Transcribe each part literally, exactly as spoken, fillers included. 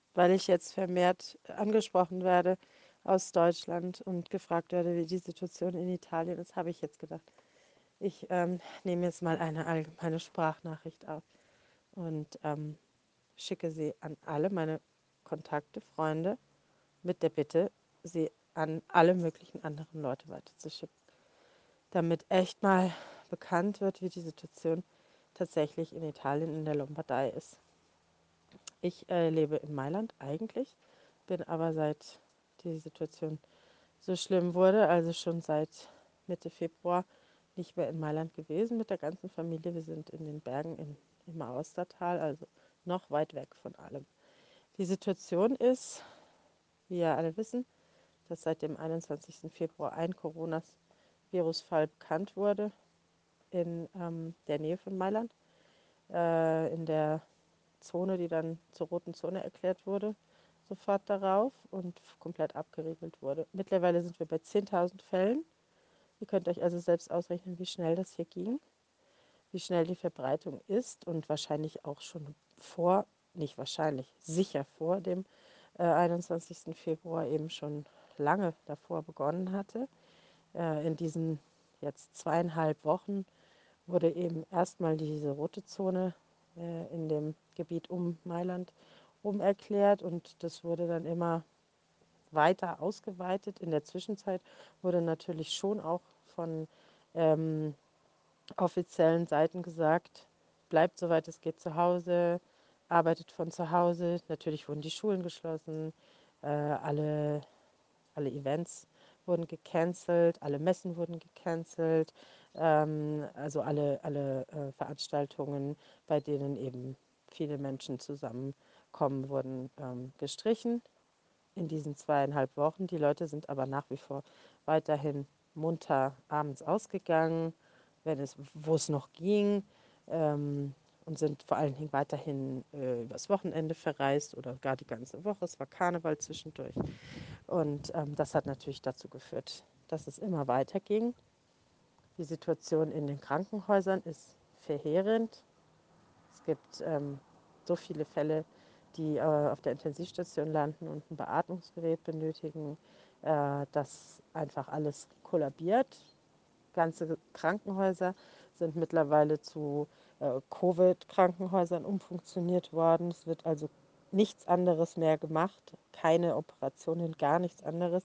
weil ich jetzt vermehrt angesprochen werde aus Deutschland und gefragt werde, wie die Situation in Italien ist, habe ich jetzt gedacht, ich ähm, nehme jetzt mal eine allgemeine Sprachnachricht auf und ähm, schicke sie an alle meine Kontakte, Freunde, mit der Bitte, sie an alle möglichen anderen Leute weiterzuschicken, damit echt mal bekannt wird, wie die Situation tatsächlich in Italien in der Lombardei ist. Ich äh, lebe in Mailand eigentlich, bin aber seit die Situation so schlimm wurde, also schon seit Mitte Februar, nicht mehr in Mailand gewesen mit der ganzen Familie. Wir sind in den Bergen in, im Aostatal, also noch weit weg von allem. Die Situation ist, wie ja alle wissen, dass seit dem einundzwanzigsten Februar ein Coronavirus-Fall bekannt wurde in ähm, der Nähe von Mailand, äh, in der Zone, die dann zur roten Zone erklärt wurde, sofort darauf und komplett abgeriegelt wurde. Mittlerweile sind wir bei zehntausend Fällen. Ihr könnt euch also selbst ausrechnen, wie schnell das hier ging, wie schnell die Verbreitung ist und wahrscheinlich auch schon vor, nicht wahrscheinlich, sicher vor dem äh, einundzwanzigsten Februar eben schon lange davor begonnen hatte. Äh, in diesen jetzt zweieinhalb Wochen wurde eben erstmal diese rote Zone äh, in dem Gebiet um Mailand rum erklärt und das wurde dann immer weiter ausgeweitet. In der Zwischenzeit wurde natürlich schon auch von ähm, offiziellen Seiten gesagt, bleibt soweit es geht zu Hause, arbeitet von zu Hause. Natürlich wurden die Schulen geschlossen, äh, alle, alle Events wurden gecancelt, alle Messen wurden gecancelt, ähm, also alle, alle äh, Veranstaltungen, bei denen eben viele Menschen zusammenkommen, wurden ähm, gestrichen in diesen zweieinhalb Wochen. Die Leute sind aber nach wie vor weiterhin munter abends ausgegangen, wenn es, wo es noch ging, ähm, und sind vor allen Dingen weiterhin äh, übers Wochenende verreist oder gar die ganze Woche. Es war Karneval zwischendurch. Und ähm, das hat natürlich dazu geführt, dass es immer weiter ging. Die Situation in den Krankenhäusern ist verheerend. Es gibt ähm, so viele Fälle, die äh, auf der Intensivstation landen und ein Beatmungsgerät benötigen, äh, dass einfach alles kollabiert. Ganze Krankenhäuser sind mittlerweile zu äh, Covid-Krankenhäusern umfunktioniert worden. Es wird also nichts anderes mehr gemacht, keine Operationen, gar nichts anderes.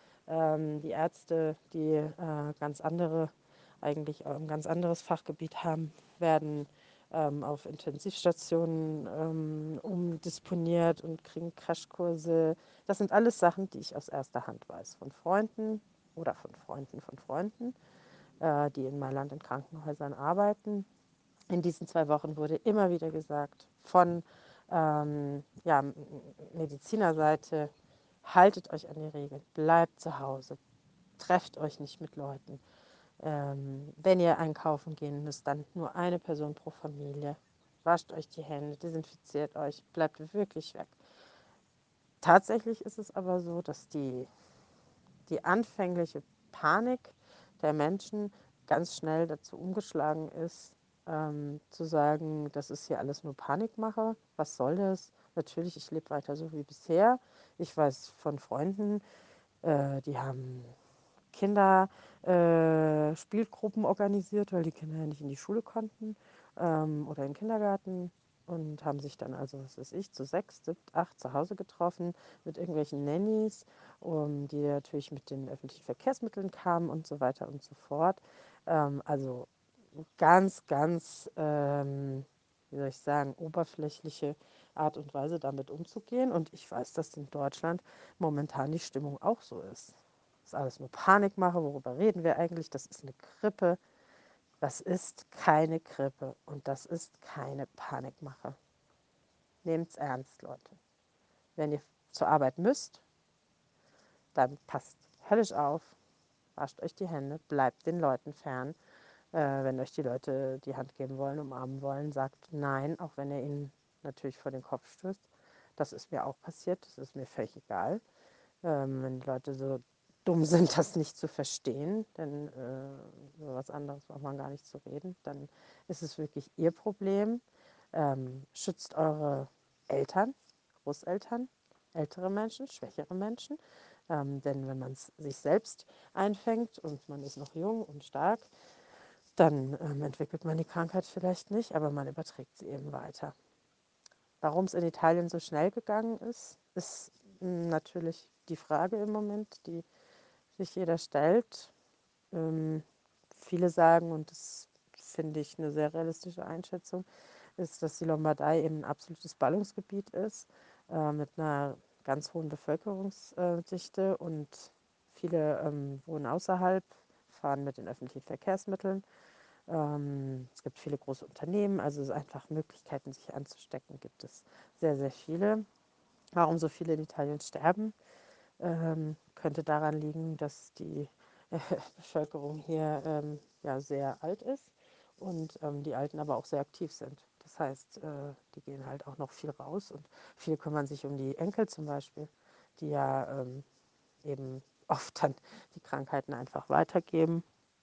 Ähm, die Ärzte, die äh, ganz andere, eigentlich ein ganz anderes Fachgebiet haben, werden ähm, auf Intensivstationen ähm, umdisponiert und kriegen Crashkurse. Das sind alles Sachen, die ich aus erster Hand weiß, von Freunden oder von Freunden von Freunden, äh, die in Mailand in Krankenhäusern arbeiten. In diesen zwei Wochen wurde immer wieder gesagt von ähm, ja, Medizinerseite, haltet euch an die Regeln, bleibt zu Hause, trefft euch nicht mit Leuten. Ähm, wenn ihr einkaufen gehen müsst, dann nur eine Person pro Familie. Wascht euch die Hände, desinfiziert euch, bleibt wirklich weg. Tatsächlich ist es aber so, dass die, die anfängliche Panik der Menschen ganz schnell dazu umgeschlagen ist, ähm, zu sagen, das ist hier alles nur Panikmache. Was soll das? Natürlich, ich lebe weiter so wie bisher. Ich weiß von Freunden, äh, die haben Kinder äh, Spielgruppen organisiert, weil die Kinder ja nicht in die Schule konnten ähm, oder in den Kindergarten und haben sich dann also, was weiß ich, zu sechs, sieben, acht zu Hause getroffen mit irgendwelchen Nannies, um, die natürlich mit den öffentlichen Verkehrsmitteln kamen und so weiter und so fort. Ähm, also ganz, ganz, ähm, wie soll ich sagen, oberflächliche Art und Weise damit umzugehen. Und ich weiß, dass in Deutschland momentan die Stimmung auch so ist. Das ist alles nur Panikmache. Worüber reden wir eigentlich? Das ist eine Grippe. Das ist keine Grippe und das ist keine Panikmache. Nehmt's ernst, Leute. Wenn ihr zur Arbeit müsst, dann passt höllisch auf, wascht euch die Hände, bleibt den Leuten fern. Äh, wenn euch die Leute die Hand geben wollen, umarmen wollen, sagt nein, auch wenn ihr ihnen natürlich vor den Kopf stößt. Das ist mir auch passiert, das ist mir völlig egal. Ähm, wenn die Leute so dumm sind, das nicht zu verstehen, denn äh, über was anderes braucht man gar nicht zu reden, dann ist es wirklich ihr Problem. Ähm, schützt eure Eltern, Großeltern, ältere Menschen, schwächere Menschen. Ähm, denn wenn man es sich selbst einfängt und man ist noch jung und stark, dann ähm, entwickelt man die Krankheit vielleicht nicht, aber man überträgt sie eben weiter. Warum es in Italien so schnell gegangen ist, ist mm, natürlich die Frage im Moment, die sich jeder stellt. Ähm, Viele sagen, und das finde ich eine sehr realistische Einschätzung, ist, dass die Lombardei eben ein absolutes Ballungsgebiet ist, äh, mit einer ganz hohen Bevölkerungsdichte, und viele ähm, wohnen außerhalb, fahren mit den öffentlichen Verkehrsmitteln. Ähm, es gibt viele große Unternehmen, also es ist einfach Möglichkeiten, sich anzustecken, gibt es sehr, sehr viele. Warum so viele in Italien sterben, ähm, könnte daran liegen, dass die äh, Bevölkerung hier ähm, ja, sehr alt ist und ähm, die Alten aber auch sehr aktiv sind. Das heißt, äh, die gehen halt auch noch viel raus und viele kümmern sich um die Enkel zum Beispiel, die ja ähm, eben oft dann die Krankheiten einfach weitergeben.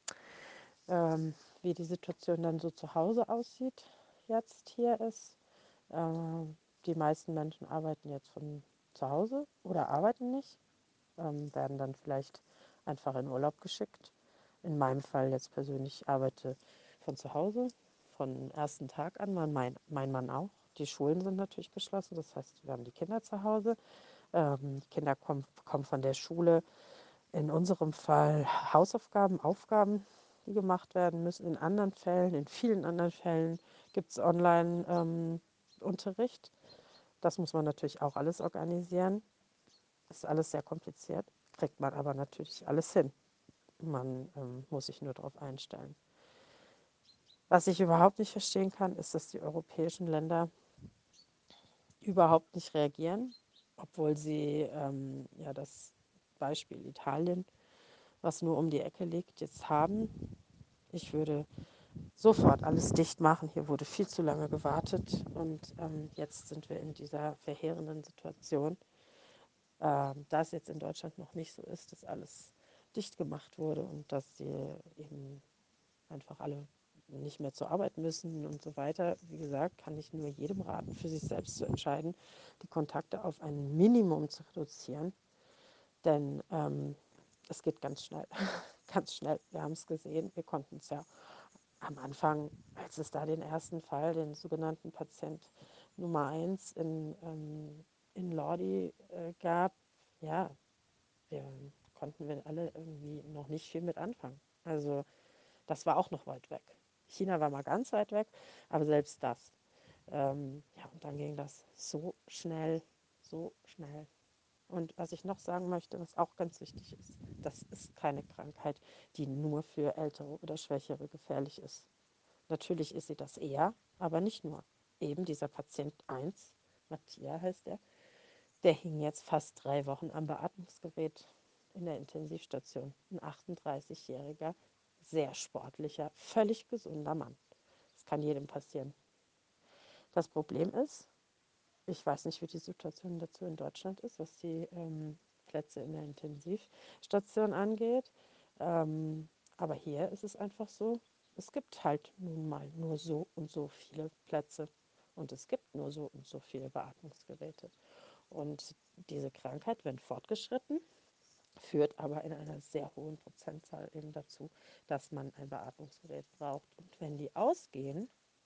Ähm, Wie die Situation dann so zu Hause aussieht jetzt hier ist, äh, die meisten Menschen arbeiten jetzt von zu Hause oder arbeiten nicht, ähm, werden dann vielleicht einfach in Urlaub geschickt. In meinem Fall jetzt persönlich, ich arbeite von zu Hause, von ersten Tag an, mein, mein Mann auch. Die Schulen sind natürlich geschlossen, das heißt, wir haben die Kinder zu Hause. Ähm, die Kinder kommen, bekommen von der Schule in unserem Fall Hausaufgaben, Aufgaben, die gemacht werden müssen. In anderen Fällen, in vielen anderen Fällen gibt es Online-Unterricht. Ähm, das muss man natürlich auch alles organisieren. Ist alles sehr kompliziert, kriegt man aber natürlich alles hin. Man ähm, muss sich nur darauf einstellen. Was ich überhaupt nicht verstehen kann, ist, dass die europäischen Länder überhaupt nicht reagieren, obwohl sie ähm, ja das Beispiel Italien, was nur um die Ecke liegt, jetzt haben. Ich würde sofort alles dicht machen. Hier wurde viel zu lange gewartet und ähm, jetzt sind wir in dieser verheerenden Situation. Ähm, da es jetzt in Deutschland noch nicht so ist, dass alles dicht gemacht wurde und dass sie eben einfach alle nicht mehr zur Arbeit müssen und so weiter. Wie gesagt, kann ich nur jedem raten, für sich selbst zu entscheiden, die Kontakte auf ein Minimum zu reduzieren, denn ähm, es geht ganz schnell, ganz schnell. Wir haben es gesehen, wir konnten es ja am Anfang, als es da den ersten Fall, den sogenannten Patient Nummer eins in, ähm, in Lordi äh, gab, ja, wir konnten wir alle irgendwie noch nicht viel mit anfangen. Also das war auch noch weit weg. China war mal ganz weit weg, aber selbst das. Ähm, ja, und dann ging das so schnell, so schnell. Und was ich noch sagen möchte, was auch ganz wichtig ist, das ist keine Krankheit, die nur für Ältere oder Schwächere gefährlich ist. Natürlich ist sie das eher, aber nicht nur. Eben dieser Patient eins, Matthias heißt er, der hing jetzt fast drei Wochen am Beatmungsgerät in der Intensivstation. Ein achtunddreißigjähriger, sehr sportlicher, völlig gesunder Mann. Das kann jedem passieren. Das Problem ist, ich weiß nicht, wie die Situation dazu in Deutschland ist, was die ähm, Plätze in der Intensivstation angeht. Ähm, aber hier ist es einfach so, es gibt halt nun mal nur so und so viele Plätze und es gibt nur so und so viele Beatmungsgeräte. Und diese Krankheit, wenn fortgeschritten, führt aber in einer sehr hohen Prozentzahl eben dazu, dass man ein Beatmungsgerät braucht. Und wenn die ausgehen,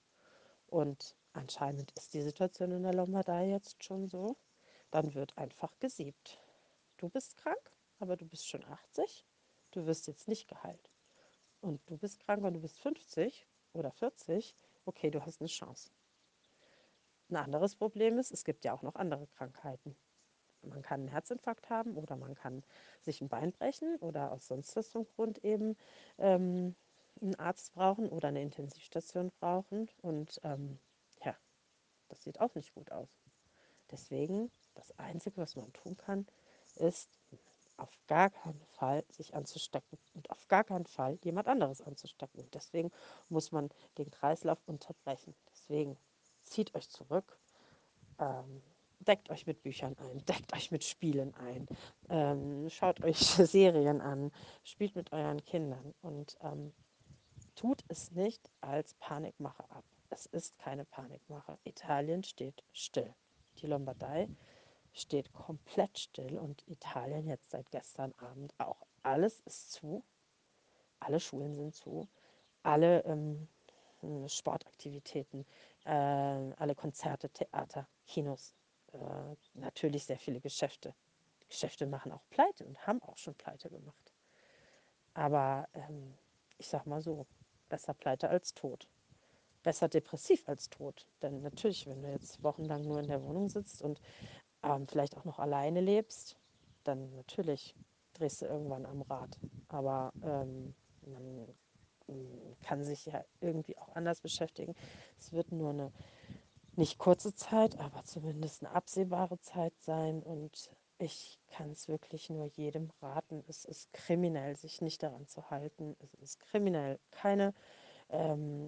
und anscheinend ist die Situation in der Lombardei jetzt schon so, dann wird einfach gesiebt. Du bist krank, aber du bist schon achtzig, du wirst jetzt nicht geheilt. Und du bist krank und du bist fünfzig oder vierzig, okay, du hast eine Chance. Ein anderes Problem ist, es gibt ja auch noch andere Krankheiten. Man kann einen Herzinfarkt haben oder man kann sich ein Bein brechen oder aus sonst was vom Grund eben ähm, einen Arzt brauchen oder eine Intensivstation brauchen. Und ähm, ja, das sieht auch nicht gut aus. Deswegen, das Einzige, was man tun kann, ist auf gar keinen Fall sich anzustecken und auf gar keinen Fall jemand anderes anzustecken. Und deswegen muss man den Kreislauf unterbrechen. Deswegen zieht euch zurück, ähm, deckt euch mit Büchern ein, deckt euch mit Spielen ein, ähm, schaut euch Serien an, spielt mit euren Kindern und ähm, tut es nicht als Panikmache ab. Es ist keine Panikmache. Italien steht still. Die Lombardei steht komplett still und Italien jetzt seit gestern Abend auch. Alles ist zu, alle Schulen sind zu, alle ähm, Sportaktivitäten, äh, alle Konzerte, Theater, Kinos, äh, natürlich sehr viele Geschäfte. Geschäfte machen auch pleite und haben auch schon pleite gemacht. Aber ähm, ich sag mal so, besser pleite als tot. Besser depressiv als tot. Denn natürlich, wenn du jetzt wochenlang nur in der Wohnung sitzt und ähm, vielleicht auch noch alleine lebst, dann natürlich drehst du irgendwann am Rad. Aber ähm, man mm, kann sich ja irgendwie auch anders beschäftigen. Es wird nur eine nicht kurze Zeit, aber zumindest eine absehbare Zeit sein. Und ich kann es wirklich nur jedem raten. Es ist kriminell, sich nicht daran zu halten. Es ist kriminell, keine ähm,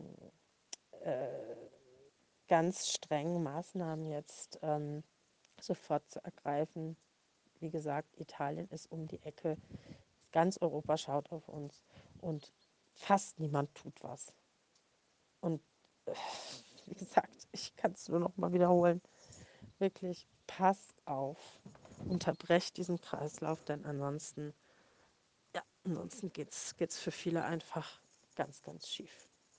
ganz strengen Maßnahmen jetzt ähm, sofort zu ergreifen. Wie gesagt, Italien ist um die Ecke. Ganz Europa schaut auf uns und fast niemand tut was. Und äh, wie gesagt, ich kann es nur noch mal wiederholen. Wirklich, passt auf. Unterbrecht diesen Kreislauf, denn ansonsten, ja, ansonsten geht's, geht's für viele einfach ganz, ganz schief.